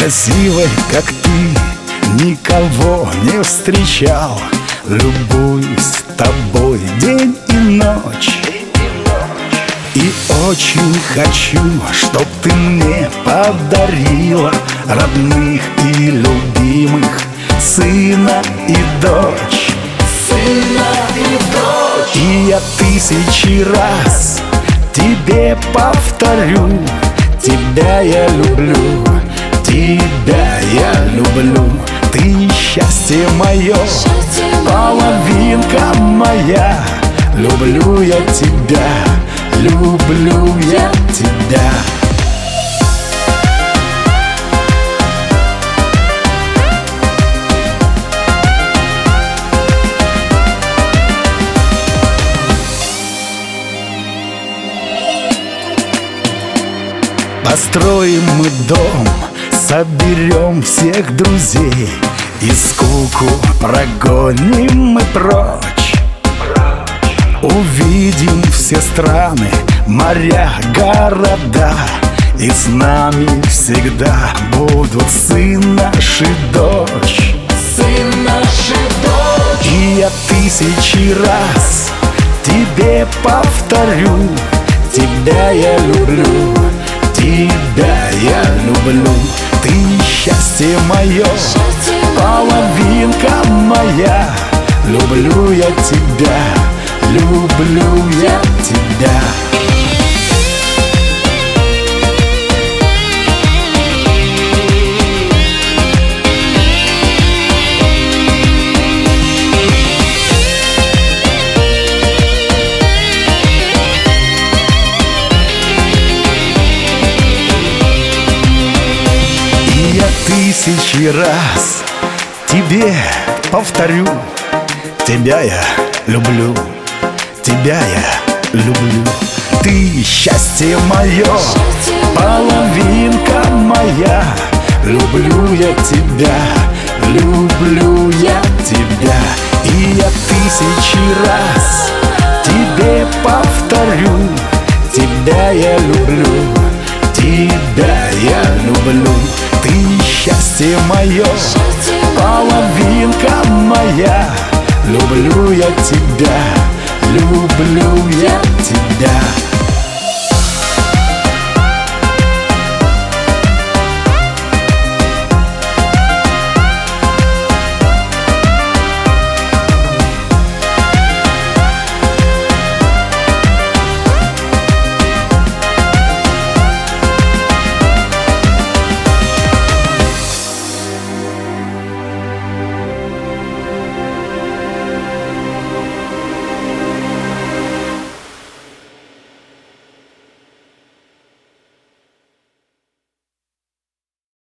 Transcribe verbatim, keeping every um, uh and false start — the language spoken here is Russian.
красивой, как ты, никого не встречал. Любуюсь тобой день и ночь, и очень хочу, чтоб ты мне подарила родных и любимых, сына и дочь. Сына и дочь. И я тысячи раз тебе повторю: тебя я люблю, тебя я люблю. Ты счастье мое, половинка моя. Люблю я тебя, люблю я тебя. Построим мы дом, соберем всех друзей, и скуку прогоним мы прочь. Увидим все страны, моря, города, и с нами всегда будут сын наш и дочь. Сын наш и дочь. И я тысячи раз тебе повторю: тебя я люблю, тебя я люблю. Ты счастье мое, половинка моя. Люблю я тебя, люблю я тебя. Тысячи раз тебе повторю: тебя я люблю, тебя я люблю. Ты счастье мое, половинка моя. Люблю я тебя, люблю я тебя. И я тысячи раз тебе повторю: тебя я люблю, тебя я люблю. Ты счастье мое, половинка моя. Люблю я тебя, люблю я тебя.